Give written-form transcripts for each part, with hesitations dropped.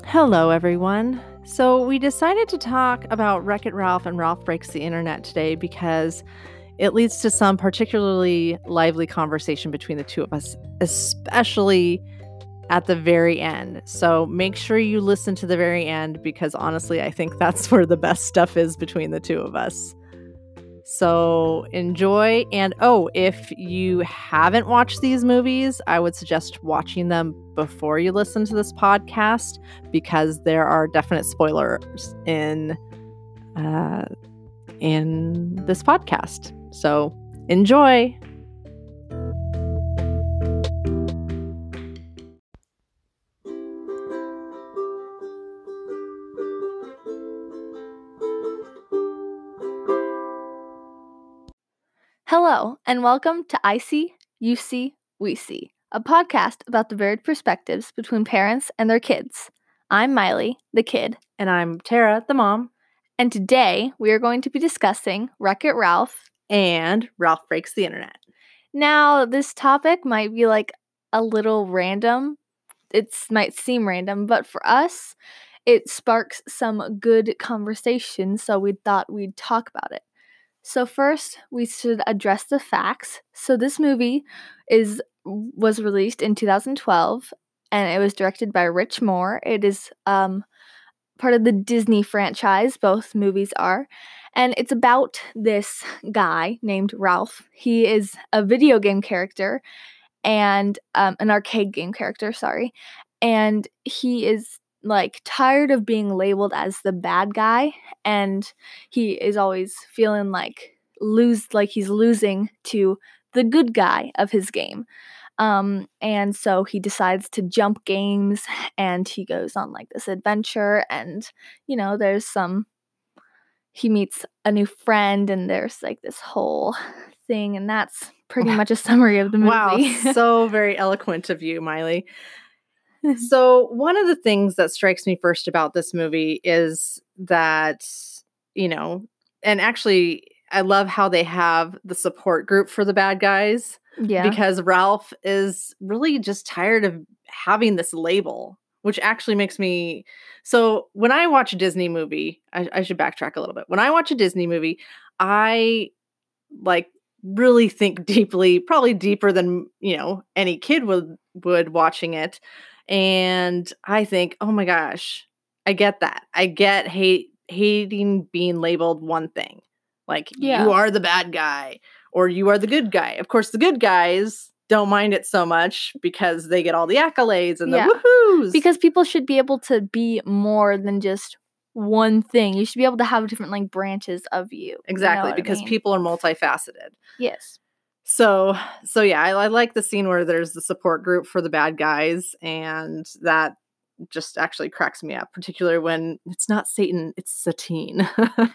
Hello, everyone. So, we decided to talk about Wreck-It Ralph and Ralph Breaks the Internet today because it leads to some particularly lively conversation between the two of us, especially at the very end. So, make sure you listen to the very end because honestly, I think that's where the best stuff is between the two of us. So enjoy. And if you haven't watched these movies, I would suggest watching them before you listen to this podcast because there are definite spoilers in this podcast. So enjoy. Hello, and welcome to I See, You See, We See, a podcast about the varied perspectives between parents and their kids. I'm Miley, the kid. And I'm Tara, the mom. And today we are going to be discussing Wreck-It Ralph and Ralph Breaks the Internet. Now, this topic might be like a little random. It might seem random, but for us, it sparks some good conversation, so we thought we'd talk about it. So first, we should address the facts. So this movie was released in 2012, and it was directed by Rich Moore. It is part of the Disney franchise. Both movies are. And it's about this guy named Ralph. He is a video game character and an arcade game character, sorry. And he is tired of being labeled as the bad guy, and he is always feeling like he's losing to the good guy of his game. And so he decides to jump games, and he goes on this adventure, and he meets a new friend, and there's this whole thing, and that's pretty much a summary of the movie. Wow, so very eloquent of you, Miley. So one of the things that strikes me first about this movie is that, and actually I love how they have the support group for the bad guys. Yeah. Because Ralph is really just tired of having this label, which actually makes me... So when I watch a Disney movie, I should backtrack a little bit. When I watch a Disney movie, I really think deeply, probably deeper than, any kid would watching it. And I think, oh my gosh, I get that. I get hating being labeled one thing. You are the bad guy or you are the good guy. Of course, the good guys don't mind it so much because they get all the accolades and the woohoos. Because people should be able to be more than just one thing. You should be able to have different branches of you. Exactly, because people are multifaceted. Yes. So yeah, I like the scene where there's the support group for the bad guys, and that just actually cracks me up, particularly when it's not Satan, it's Satine.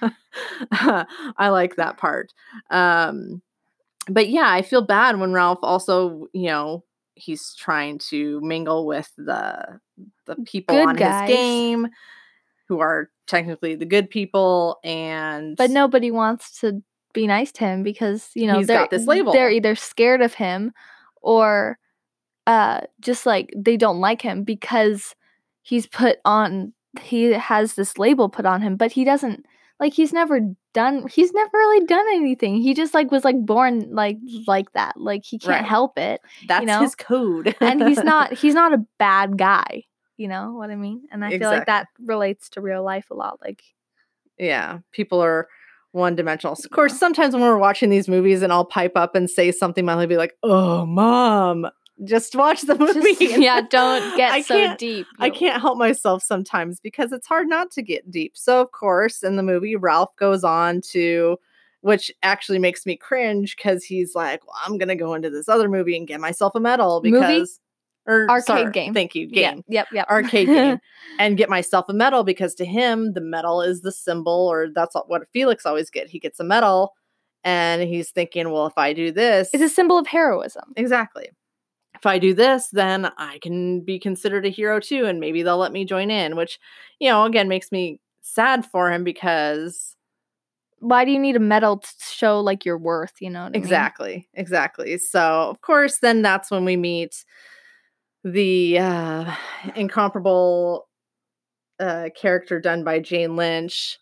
I like that part. But yeah, I feel bad when Ralph also, he's trying to mingle with the people good on guys. His game who are technically the good people, but nobody wants to be nice to him because, he's got this label. They're either scared of him or just they don't like him because he has this label put on him, but he doesn't, he's never really done anything. He just was born like that. He can't help it. That's his code. And he's not a bad guy. You know what I mean? And I feel like that relates to real life a lot. Yeah, people are one-dimensional. Of course, sometimes when we're watching these movies and I'll pipe up and say something, I'll be like, oh, Mom, just watch the movie. Don't get so deep. I can't help myself sometimes because it's hard not to get deep. So, of course, in the movie, Ralph goes on to, which actually makes me cringe because he's like, well, I'm going to go into this other movie and get myself a medal because... Arcade game. Thank you. Game. Yep. Arcade game. And get myself a medal because to him, the medal is the symbol, or that's what Felix always get. He gets a medal and he's thinking, well, if I do this... It's a symbol of heroism. Exactly. If I do this, then I can be considered a hero too, and maybe they'll let me join in, which, again, makes me sad for him because... Why do you need a medal to show your worth? You know what I mean? Exactly. So, of course, then that's when we meet the incomparable character done by Jane Lynch,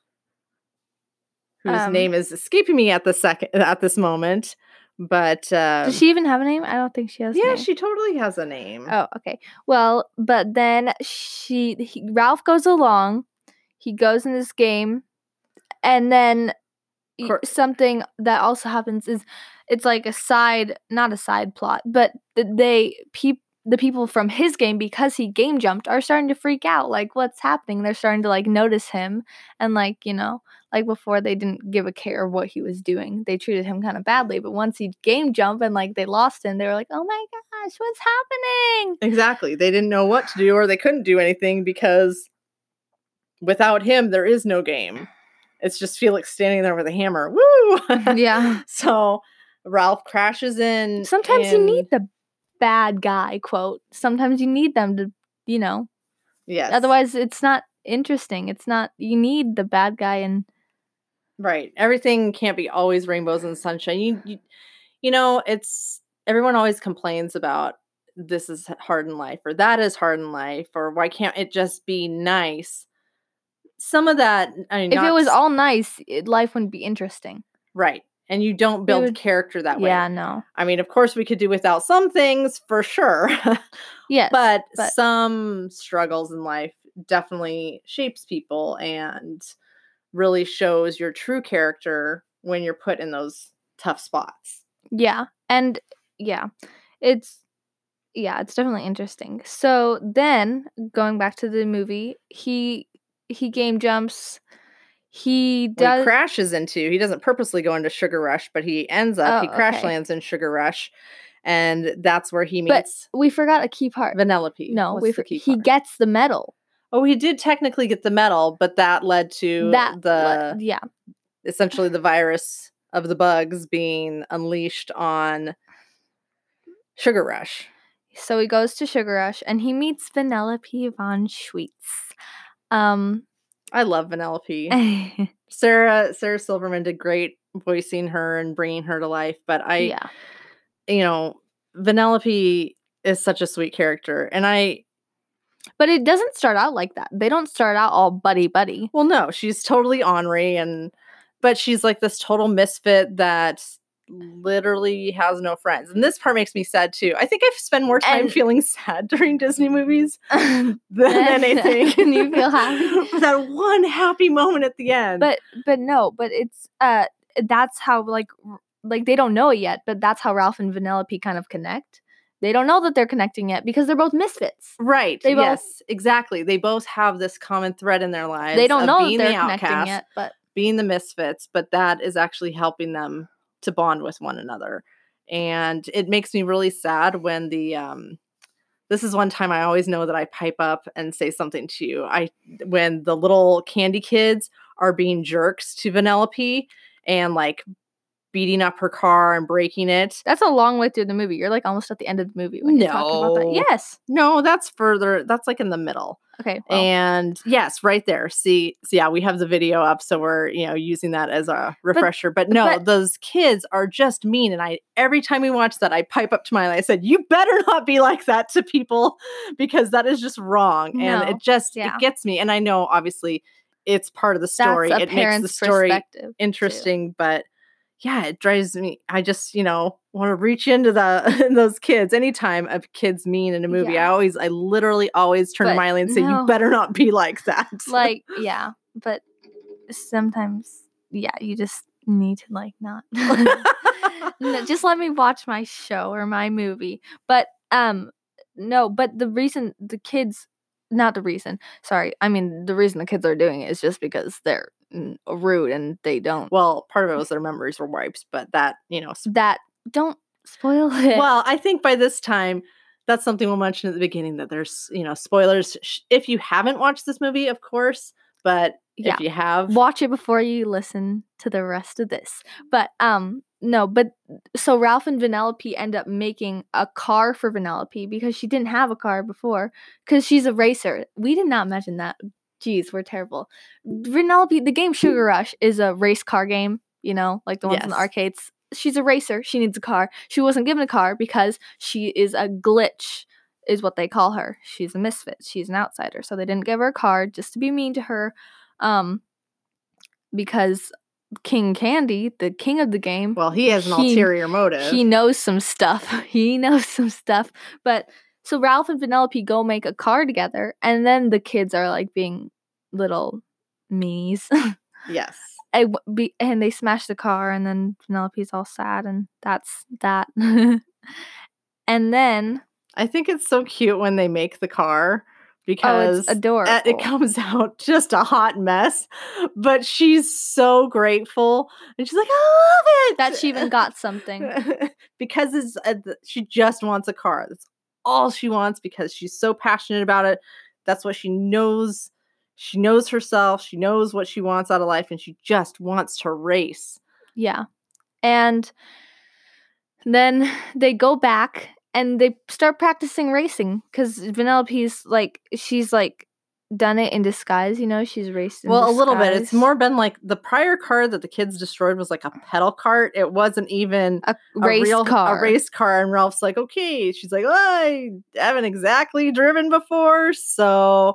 whose Um, name is escaping me at this moment. But does she even have a name? I don't think she has a yeah, name. she totally has a name. Oh, okay. Well, but then Ralph goes along. He goes in this game, and then something that also happens is it's like not a side plot, but the people from his game, because he game jumped, are starting to freak out. Like, what's happening? They're starting to like notice him, and like, you know, like before they didn't give a care of what he was doing. They treated him kind of badly, but once he game jumped and like they lost him, they were like, oh my gosh, what's happening? Exactly. They didn't know what to do, or they couldn't do anything because without him, there is no game. It's just Felix standing there with a hammer. Woo! Yeah. So Ralph crashes in. Sometimes you need the bad guy, quote. Sometimes you need them to, you know. Yes. Otherwise, it's not interesting. It's not, you need the bad guy and. Right. Everything can't be always rainbows and sunshine. You know, it's, everyone always complains about this is hard in life, or that is hard in life, or why can't it just be nice? Some of that, I mean, if it was all nice, life wouldn't be interesting. Right. And you don't build character that way. Yeah, no. I mean, of course, we could do without some things for sure. Yes. But some struggles in life definitely shapes people and really shows your true character when you're put in those tough spots. Yeah. And yeah, it's definitely interesting. So then going back to the movie, he game jumps. He crashes into, he doesn't purposely go into Sugar Rush, but he ends up, he crash lands in Sugar Rush. And that's where he meets. But we forgot a key part. Vanellope. No, he gets the medal. Oh, he did technically get the medal, but that led to essentially the virus of the bugs being unleashed on Sugar Rush. So he goes to Sugar Rush and he meets Vanellope von Schweetz. I love Vanellope. Sarah Silverman did great voicing her and bringing her to life, but you know, Vanellope is such a sweet character, and but it doesn't start out like that. They don't start out all buddy. Well, no, she's totally ornery, but she's like this total misfit that literally has no friends. And this part makes me sad too. I think I've spent more time feeling sad during Disney movies than anything. And you feel happy. That one happy moment at the end. But it's that's how like they don't know it yet, but that's how Ralph and Vanellope kind of connect. They don't know that they're connecting yet because they're both misfits. Right. Yes, exactly. They both have this common thread in their lives. They don't know that they're connecting yet, but being the misfits, but that is actually helping them to bond with one another. And it makes me really sad when this is one time I always know that I pipe up and say something to you. When the little candy kids are being jerks to Vanellope and like beating up her car and breaking it. That's a long way through the movie. You're like almost at the end of the movie when you're talking about that. Yes. No, that's further. That's like in the middle. Okay. Well. And yes, right there. See, so yeah, we have the video up, so we're using that as a refresher. But those kids are just mean, and every time we watch that, I pipe up to Miley. I said, "You better not be like that to people, because that is just wrong." No. And it gets me. And I know, obviously, it's part of the story. It makes the story interesting, too. But yeah, it drives me. I just, want to reach into those kids. Anytime a kid's mean in a movie, I literally always turn to Miley and say, "You better not be like that." Like, yeah, but sometimes, you just need to like not. Just let me watch my show or my movie. But no, but the reason the kids, not the reason. Sorry, I mean the reason the kids are doing it is just because they're rude and they don't. Well, part of it was their memories were wiped, but that that don't spoil it. Well, I think by this time that's something we'll mention at the beginning, that there's spoilers if you haven't watched this movie, of course, but if you have, watch it before you listen to the rest of this. But no, but so Ralph and Vanellope end up making a car for Vanellope because she didn't have a car before because she's a racer. We did not mention that. Jeez, we're terrible. Vanellope, the game Sugar Rush is a race car game, like the ones in the arcades. She's a racer. She needs a car. She wasn't given a car because she is a glitch is what they call her. She's a misfit. She's an outsider. So they didn't give her a card just to be mean to her. Because King Candy, the king of the game, well, he has an ulterior motive. He knows some stuff. But so Ralph and Vanellope go make a car together, and then the kids are like being little meanies. Yes. And they smash the car, and then Vanellope's all sad, and that's that. And then I think it's so cute when they make the car because it's adorable. It comes out just a hot mess, but she's so grateful, and she's like, "I love it that she even got something because she just wants a car. That's all she wants because she's so passionate about it. That's what she knows. She knows herself. She knows what she wants out of life, and she just wants to race." Yeah, and then they go back. And they start practicing racing because Vanellope's she's done it in disguise, she's raced in disguise. A little bit. It's more been like the prior car that the kids destroyed was like a pedal cart. It wasn't even a race car. And Ralph's like, okay. She's like, I haven't exactly driven before. So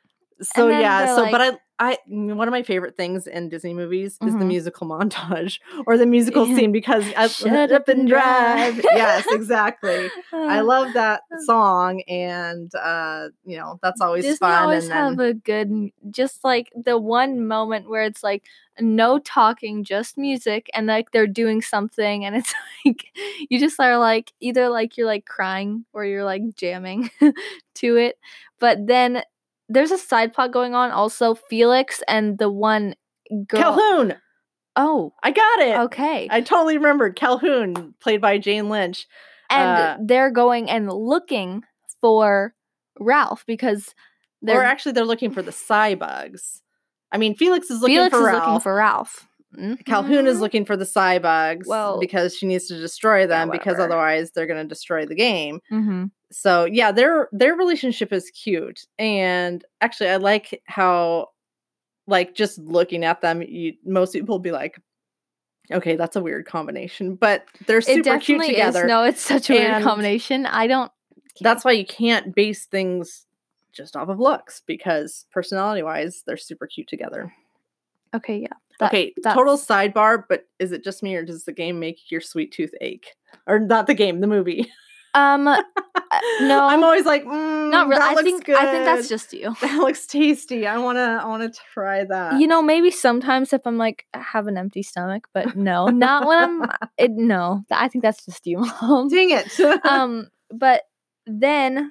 yeah. So, but I one of my favorite things in Disney movies is the musical montage or the musical scene because I Shut up and drive. Yes, exactly. I love that song, and that's always Disney fun. Always have a good, just like the one moment where it's like no talking, just music, and like they're doing something, and it's like you just are like either like you're like crying or you're like jamming to it, but then. There's a side plot going on also. Felix and the one girl. Calhoun! Oh. I got it! Okay. I totally remembered. Calhoun, played by Jane Lynch. And they're going and looking for Ralph because they're looking for the Cybugs. I mean, Felix is looking for Ralph. Mm-hmm. Calhoun is looking for the Cybugs because she needs to destroy them because otherwise they're going to destroy the game. Mm-hmm. So yeah, their relationship is cute, and actually I like how, like, just looking at them, most people will be like, okay, that's a weird combination, but they're super cute together. No, it's such a weird combination. That's why you can't base things just off of looks, because personality wise, they're super cute together. Okay, yeah. Total sidebar, but is it just me or does the game make your sweet tooth ache? Or not the game, the movie? No. I'm always like, not really. I think that's just you. That looks tasty. I wanna try that. Maybe sometimes if I'm like have an empty stomach, but no, not when no. I think that's just you, Mom. Dang it. But then,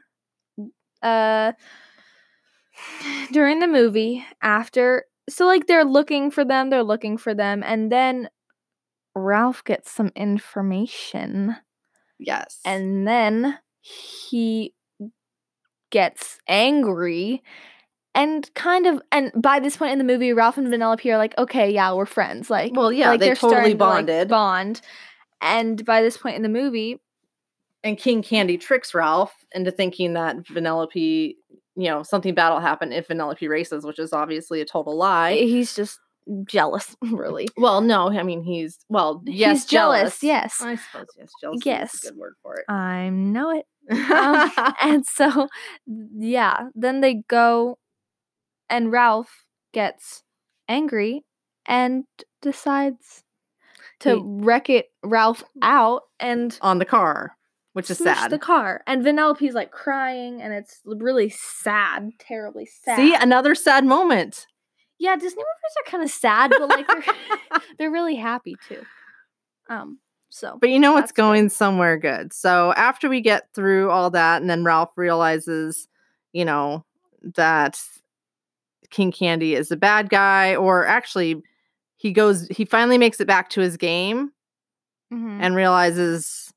during the movie, after, so like they're looking for them, and then Ralph gets some information. Yes. And then he gets angry and by this point in the movie, Ralph and Vanellope are like, okay, yeah, we're friends. Like, well, yeah, like they're totally bonded. Bond. And by this point in the movie. And King Candy tricks Ralph into thinking that Vanellope, something bad will happen if Vanellope races, which is obviously a total lie. He's just jealous, really. Well, no, I mean, he's jealous, yes. I suppose, yes, jealous is a good word for it. I know it. And so, yeah, then they go, and Ralph gets angry and decides to wreck Ralph out and on the car, which is sad. The car, and Vanellope's like crying, and it's really sad, terribly sad. See, another sad moment. Yeah, Disney movies are kind of sad, but like they're really happy too. But it's going somewhere good. So after we get through all that, and then Ralph realizes, that King Candy is a bad guy, or actually he finally makes it back to his game and realizes,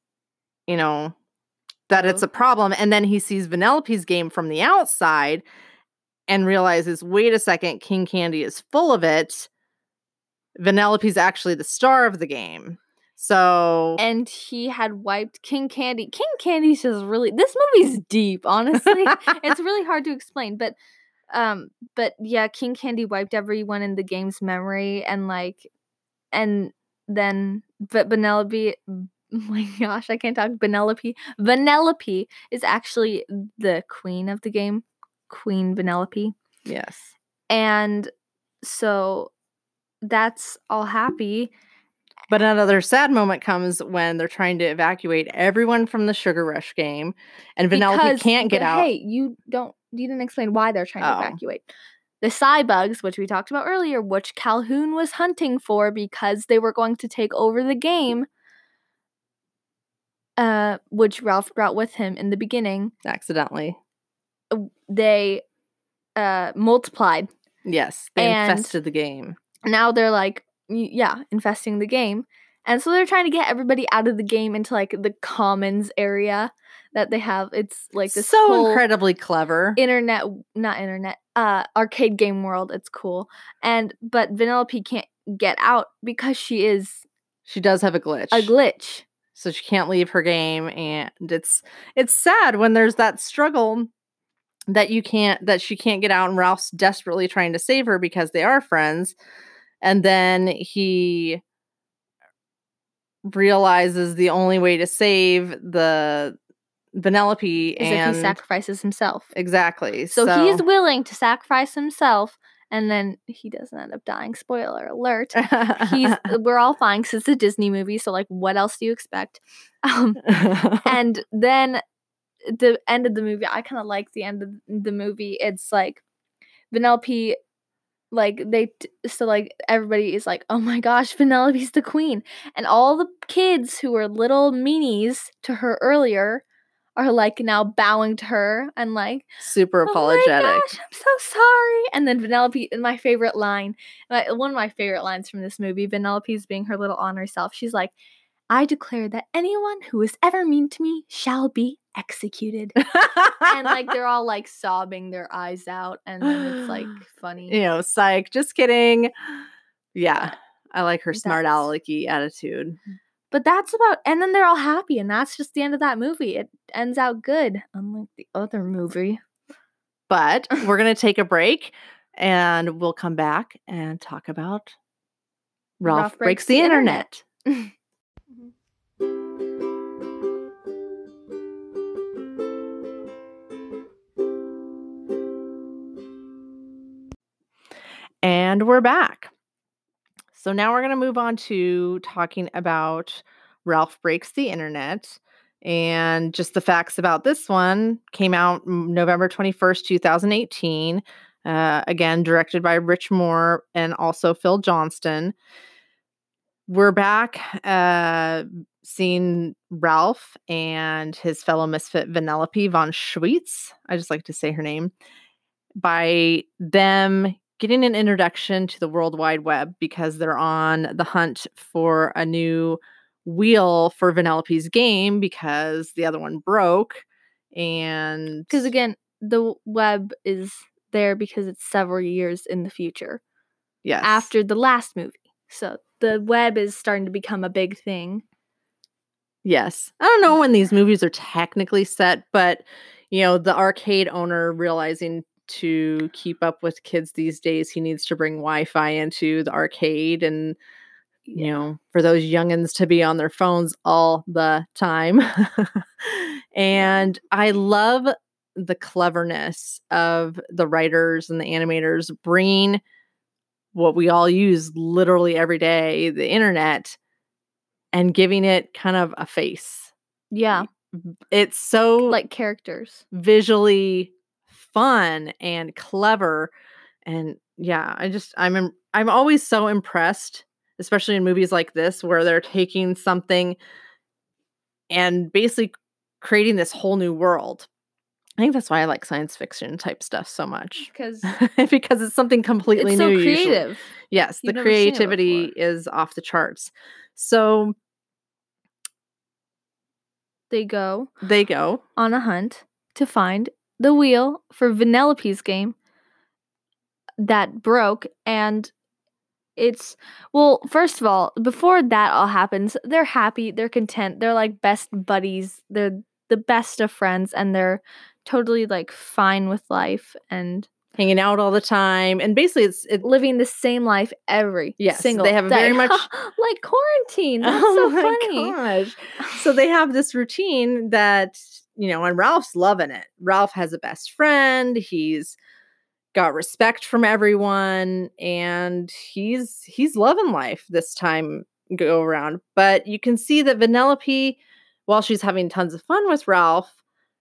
that it's a problem. And then he sees Vanellope's game from the outside and realizes, wait a second, King Candy is full of it. Vanellope's actually the star of the game. So, and he had wiped King Candy. King Candy's just really, this movie's deep, honestly. It's really hard to explain, but yeah, King Candy wiped everyone in the game's memory, and then Vanellope oh my gosh, I can't talk. Vanellope is actually the queen of the game. Queen Vanellope. Yes. And so that's all happy. But another sad moment comes when they're trying to evacuate everyone from the Sugar Rush game, and Vanellope can't get out. Hey, you didn't explain why they're trying to Oh. evacuate. The Cybugs, which we talked about earlier, which Calhoun was hunting for because they were going to take over the game, which Ralph brought with him in the beginning. Accidentally. They multiplied. Yes, they infested the game. Now they're like, infesting the game. And so they're trying to get everybody out of the game into like the commons area that they have. It's like this so incredibly clever. Arcade game world. It's cool. But Vanellope can't get out because she does have a glitch. So she can't leave her game, and it's sad when there's that struggle that she can't get out, and Ralph's desperately trying to save her because they are friends. And then he realizes the only way to save the Vanellope is if he sacrifices himself. Exactly. So he's willing to sacrifice himself, and then he doesn't end up dying. Spoiler alert. We're all fine because it's a Disney movie, so like what else do you expect? And then the end of the movie, I kind of like the end of the movie. It's like Vanellope, like everybody is like, oh my gosh, Vanellope's the queen, and all the kids who were little meanies to her earlier are like now bowing to her and like super apologetic. Oh my gosh, I'm so sorry. And then Vanellope, my favorite line, one of my favorite lines from this movie, Vanellope's being her little honor self. She's like, I declare that anyone who is ever mean to me shall be executed. And like they're all like sobbing their eyes out, and then it's like funny. Psych, just kidding. Yeah, I like her smart alecky attitude. But and then they're all happy, and that's just the end of that movie. It ends out good, unlike the other movie. But we're going to take a break, and we'll come back and talk about Ralph Breaks the Internet. And we're back. So now we're going to move on to talking about Ralph Breaks the Internet. And just the facts about this one: came out November 21st, 2018. Again, directed by Rich Moore and also Phil Johnston. We're back seeing Ralph and his fellow misfit Vanellope von Schweetz. I just like to say her name. By them getting an introduction to the World Wide Web because they're on the hunt for a new wheel for Vanellope's game because the other one broke. And because again, the web is there because it's several years in the future. Yes. After the last movie. So the web is starting to become a big thing. Yes. I don't know when these movies are technically set, but the arcade owner realizing to keep up with kids these days, he needs to bring Wi-Fi into the arcade, and for those youngins to be on their phones all the time. And I love the cleverness of the writers and the animators bringing what we all use literally every day, the internet, and giving it kind of a face. Yeah. It's so like characters, visually fun and clever. And yeah, I'm always so impressed, especially in movies like this where they're taking something and basically creating this whole new world. I think that's why I like science fiction type stuff so much. Because it's something completely new. It's so creative. Usually. Yes, the creativity is off the charts. So they go on a hunt to find the wheel for Vanellope's game that broke, and first of all, before that all happens, they're happy, they're content, they're like best buddies, they're the best of friends, and they're totally like fine with life. And hanging out all the time. And basically it's living the same life every single they have day. very much like quarantine. That's so funny. Gosh. So they have this routine that, and Ralph's loving it. Ralph has a best friend. He's got respect from everyone, and he's loving life this time go around. But you can see that Vanellope, while she's having tons of fun with Ralph,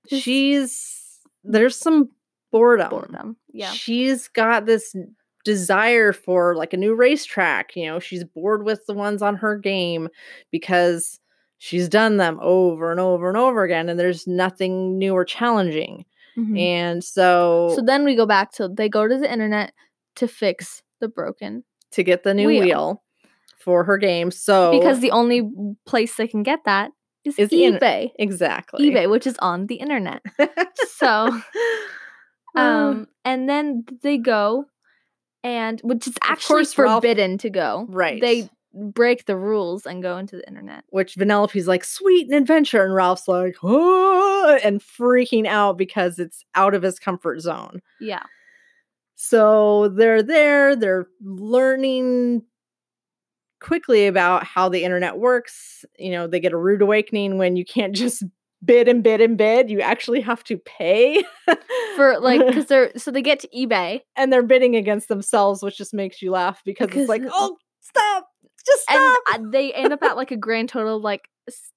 there's some boredom. Yeah. She's got this desire for like a new racetrack. She's bored with the ones on her game because she's done them over and over and over again, and there's nothing new or challenging. Mm-hmm. And so then we go back to they go to the internet to fix the broken to get the new wheel for her game. So because the only place they can get that is eBay. Exactly. eBay, which is on the internet. So and then they go, and which is actually forbidden to go. Right. They break the rules and go into the internet. Which Vanellope's like, sweet, an adventure. And Ralph's like, oh, and freaking out because it's out of his comfort zone. Yeah. So they're there. They're learning quickly about how the internet works. They get a rude awakening when you can't just bid and bid and bid. You actually have to pay for because they get to eBay and they're bidding against themselves, which just makes you laugh because it's like, oh, stop. Just stop. And they end up at like a grand total of like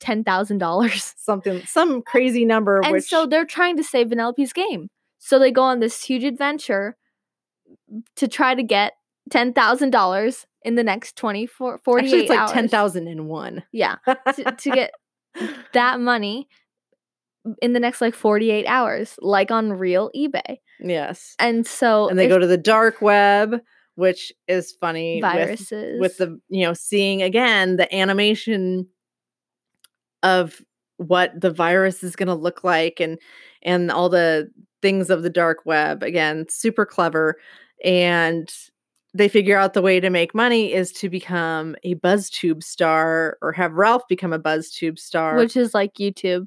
$10,000. Some crazy number. And so they're trying to save Vanellope's game. So they go on this huge adventure to try to get $10,000 in the next 48 Actually, it's like hours. 10,001. Yeah. to get that money in the next like 48 hours, like on real eBay. Yes. And so they go to the dark web, which is funny. Viruses. With the, seeing again the animation of what the virus is going to look like and all the things of the dark web. Again, super clever. And they figure out the way to make money is to become a BuzzTube star or have Ralph become a BuzzTube star. Which is like YouTube.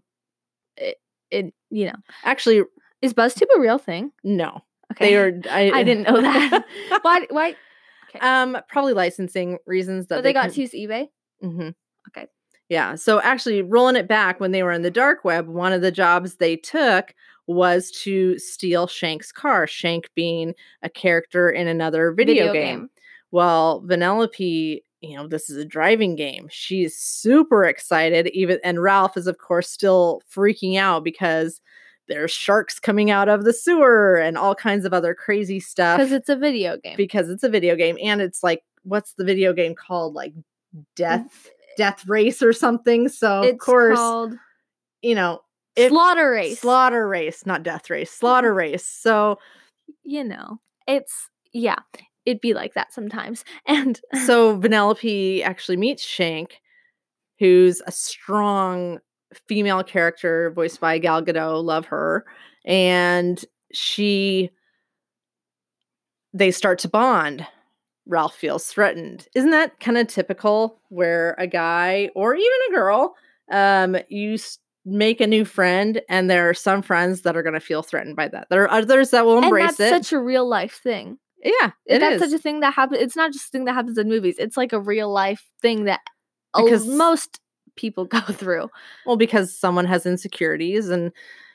Actually, is BuzzTube a real thing? No. Okay. They are. I didn't know that. Why? Okay. Probably licensing reasons that they got to use eBay. Mm-hmm. Okay. Yeah. So actually, rolling it back, when they were in the dark web, one of the jobs they took was to steal Shank's car. Shank being a character in another video game. Well, Vanellope, this is a driving game. She's super excited. And Ralph is, of course, still freaking out because there's sharks coming out of the sewer and all kinds of other crazy stuff. Because it's a video game. And it's like, what's the video game called? Like Death Race or something. So it's of course, called, Slaughter Race, not Death Race. Slaughter Race. So, it'd be like that sometimes. And so Vanellope actually meets Shank, who's a strong female character voiced by Gal Gadot. Love her. And they start to bond. Ralph feels threatened. Isn't that kind of typical where a guy or even a girl, you make a new friend and there are some friends that are going to feel threatened by that. There are others that will embrace it. And that's such a real life thing. Yeah, that's such a thing that happens. It's not just a thing that happens in movies. It's like a real life thing that most people go through. Well, because someone has insecurities and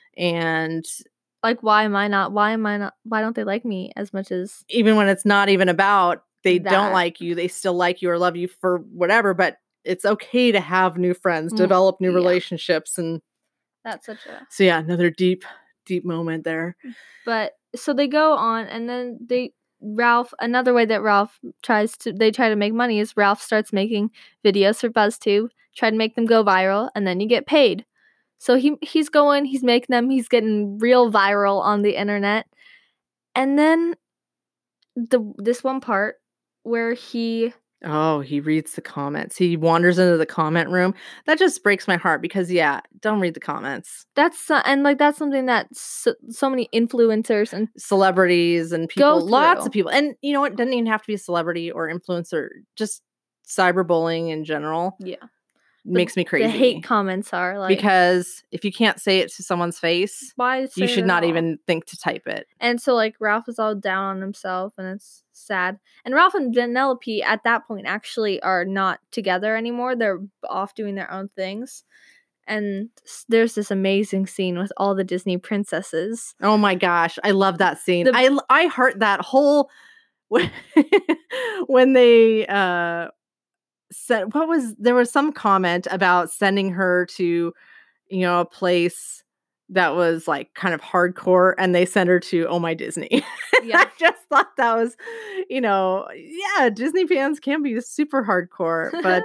like, why don't they like me as much as, even when it's not even about they don't like you, they still like you or love you for whatever, but it's okay to have new friends, develop new relationships. And that's such a, so yeah, another deep moment there. But so they go on, and then another way that they try to make money is Ralph starts making videos for BuzzTube, try to make them go viral, and then you get paid. So he's making them, he's getting real viral on the internet. And then this one part where he reads the comments. He wanders into the comment room. That just breaks my heart because don't read the comments. That's something that so many influencers and celebrities and people, lots of people. And you know what? It doesn't even have to be a celebrity or influencer, just cyberbullying in general. Yeah. makes me crazy. The hate comments are like, because if you can't say it to someone's face, why say you it should at not all? even think to type it. And so like Ralph is all down on himself, and it's sad. And Ralph and Vanellope at that point actually are not together anymore. They're off doing their own things. And there's this amazing scene with all the Disney princesses. Oh my gosh, I love that scene. I heart that whole when they said there was some comment about sending her to, you know, a place that was like kind of hardcore, and they sent her to Oh My Disney. Yeah. I just thought that was, you know, yeah, Disney fans can be super hardcore, but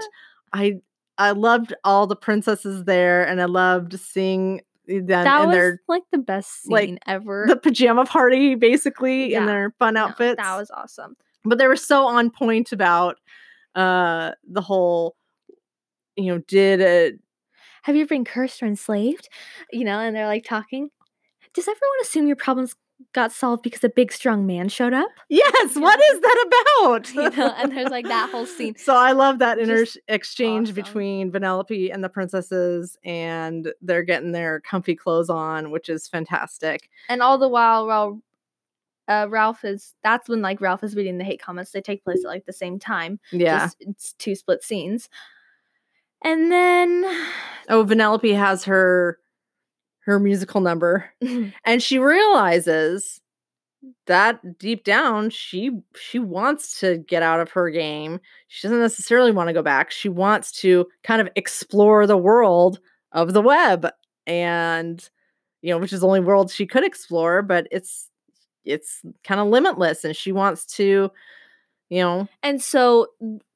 I loved all the princesses there, and I loved seeing them that in was their like the best scene like ever. the pajama party, basically, in their fun outfits. That was awesome. But they were so on point about the whole, you know, have you ever been cursed or enslaved? You know, and they're like talking. Does everyone assume your problems got solved because a big strong man showed up? Yes, what is that about? You know, and there's like that whole scene. So I love that exchange awesome. between Vanellope and the princesses, and they're getting their comfy clothes on, which is fantastic. And all the while, that's when like Ralph is reading the hate comments. They take place at like the same time. Yeah. It's two split scenes. And then Vanellope has her musical number, and she realizes that deep down she wants to get out of her game. She doesn't necessarily want to go back. She wants to kind of explore the world of the web, and you know, which is the only world she could explore, but it's kind of limitless, and she wants to, you know. And so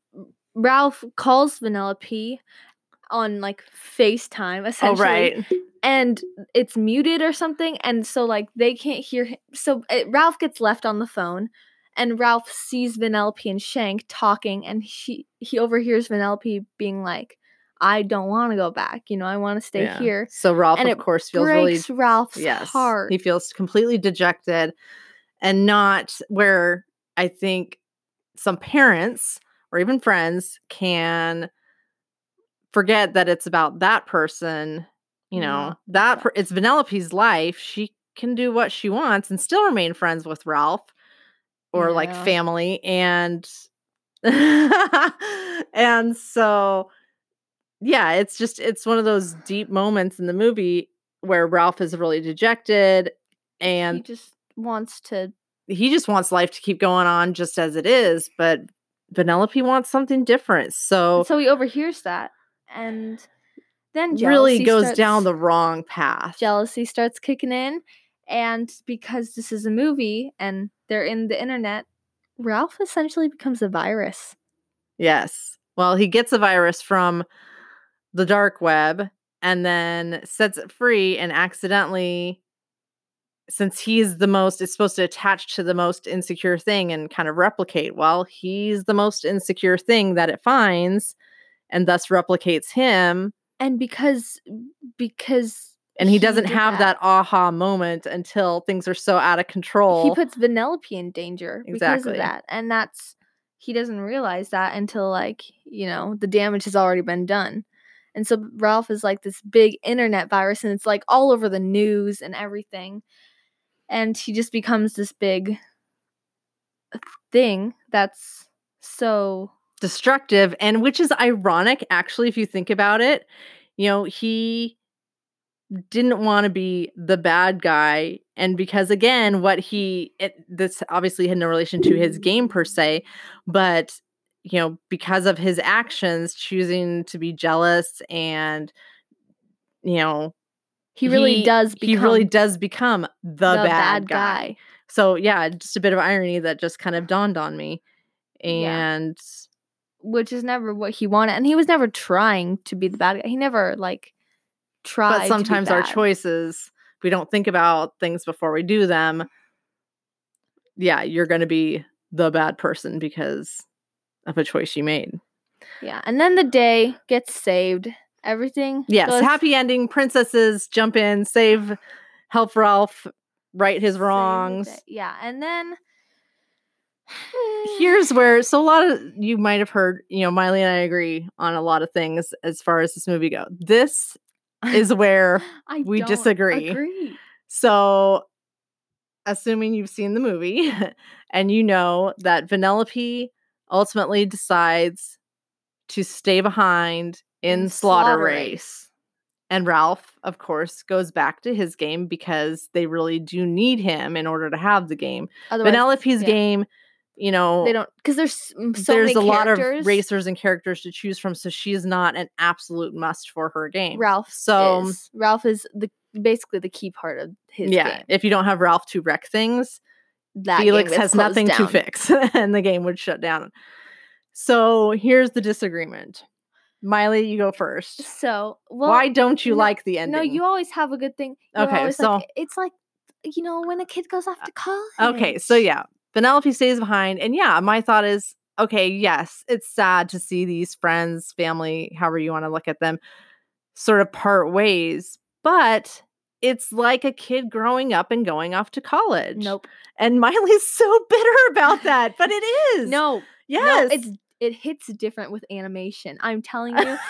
Ralph calls Vanellope on like FaceTime, essentially. Oh, right. And it's muted or something, and so like they can't hear him. So Ralph gets left on the phone, and Ralph sees Vanellope and Shank talking, and he overhears Vanellope being like, I don't want to go back, you know, I want to stay here. So Ralph, of course, feels breaks really Ralph's heart. He feels completely dejected, and not where I think some parents or even friends can forget that it's about that person. You know, it's Vanellope's life. She can do what she wants and still remain friends with Ralph, or like family. And and so, yeah, it's one of those deep moments in the movie where Ralph is really dejected, and he just wants life to keep going on just as it is. But Vanellope wants something different. So he overhears that, and then really goes down the wrong path. Jealousy starts kicking in, and because this is a movie and they're in the internet, Ralph essentially becomes a virus. Yes. Well, he gets a virus from the dark web and then sets it free, and accidentally, since it's supposed to attach to the most insecure thing and kind of replicate. Well, he's the most insecure thing that it finds, and thus replicates him. And because and he doesn't have that aha moment until things are so out of control. He puts Vanellope in danger because of that. And he doesn't realize that until, like, you know, the damage has already been done. And so Ralph is like this big internet virus, and it's like all over the news and everything. And he just becomes this big thing that's so destructive, and which is ironic, actually, if you think about it. You know, he didn't want to be the bad guy, and because, again, this obviously had no relation to his game per se, but, you know, because of his actions, choosing to be jealous, and, you know, he really does become the bad guy. So yeah, just a bit of irony that just kind of dawned on me. And which is never what he wanted, and he was never trying to be the bad guy. He never like tried. But sometimes our choices, we don't think about things before we do them. Yeah, you're going to be the bad person because of a choice you made. Yeah, and then the day gets saved. Everything. Yes, happy ending. Princesses jump in, help Ralph right his wrongs. Yeah, and then Here's where, so a lot of you might have heard, Miley and I agree on a lot of things as far as this movie goes. This is where we disagree. Agree. So, assuming you've seen the movie and you know that Vanellope ultimately decides to stay behind in Slaughter Race. And Ralph, of course, goes back to his game because they really do need him in order to have the game. Otherwise, Vanellope's game, they don't, because there's a lot of racers and characters to choose from, so she is not an absolute must for her game. Ralph is basically the key part of his game. If you don't have Ralph to wreck things, Felix has nothing to fix, and the game would shut down. So here's the disagreement. Miley, you go first. So, why don't you like the ending? No, you always have a good thing. Okay, so it's like, when a kid goes off to college. Okay, so yeah, Vanellope stays behind, and yeah, my thought is, okay, yes, it's sad to see these friends, family, however you want to look at them, sort of part ways, but it's like a kid growing up and going off to college. Nope. And Miley's so bitter about that, but it is. No. Yes. No, it hits different with animation. I'm telling you.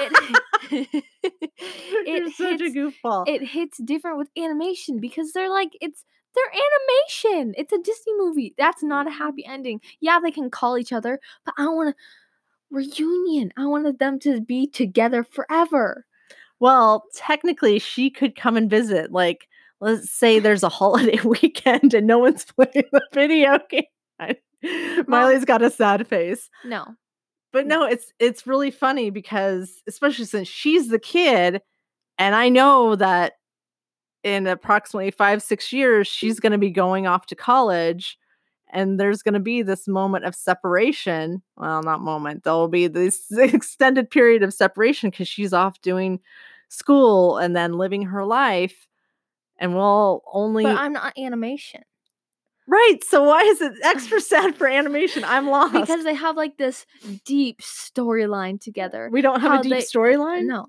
You're such a goofball. It hits different with animation because they're animation. It's a Disney movie. That's not a happy ending. Yeah, they can call each other, but I want a reunion. I wanted them to be together forever. Well, technically, she could come and visit. Like, let's say there's a holiday weekend and no one's playing the video game. Miley's got a sad face. No. But no, it's really funny because, especially since she's the kid, and I know that in approximately 5-6 years, she's going to be going off to college, and there's going to be this moment of separation. Well, not moment. There'll be this extended period of separation because she's off doing school and then living her life, and we'll only... But I'm not animation. Right, so why is it extra sad for animation? I'm lost. Because they have like this deep storyline together. We don't have a deep storyline? No.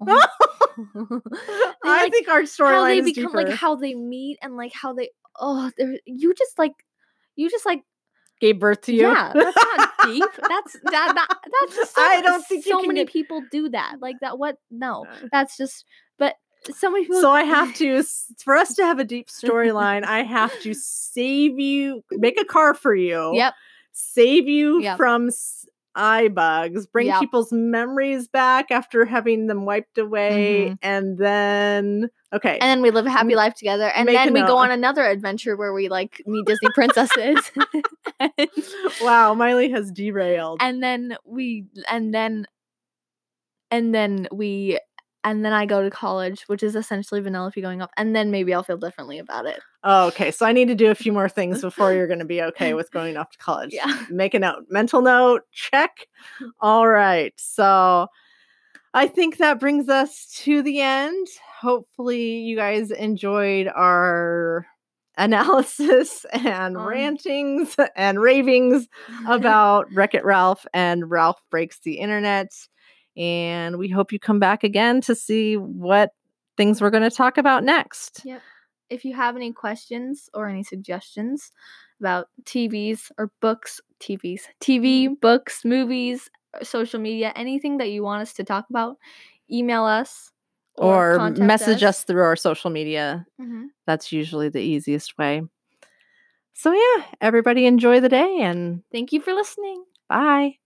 I think our storyline is deeper. Like how they meet and like how they you just gave birth to you. Yeah, that's not deep. That's just I don't think so many people do that. Like that what? No. That's just so many people. So I have to, for us to have a deep storyline, I have to save you, make a car for you. Yep. Save you from eye bugs, bring people's memories back after having them wiped away, and then and then we live a happy life together, and then we go on another adventure where we like meet Disney princesses. Wow, Miley has derailed. And then I go to college, which is essentially Vanellope going off, and then maybe I'll feel differently about it. Oh, okay. So I need to do a few more things before you're going to be okay with going off to college. Yeah. Make a note. Mental note. Check. All right. So I think that brings us to the end. Hopefully you guys enjoyed our analysis and rantings and ravings about Wreck-It Ralph and Ralph Breaks the Internet. And we hope you come back again to see what things we're going to talk about next. Yep. If you have any questions or any suggestions about TVs or books, TV, books, movies, social media, anything that you want us to talk about, email us or message us through our social media. That's usually the easiest way. So yeah, everybody enjoy the day and thank you for listening. Bye.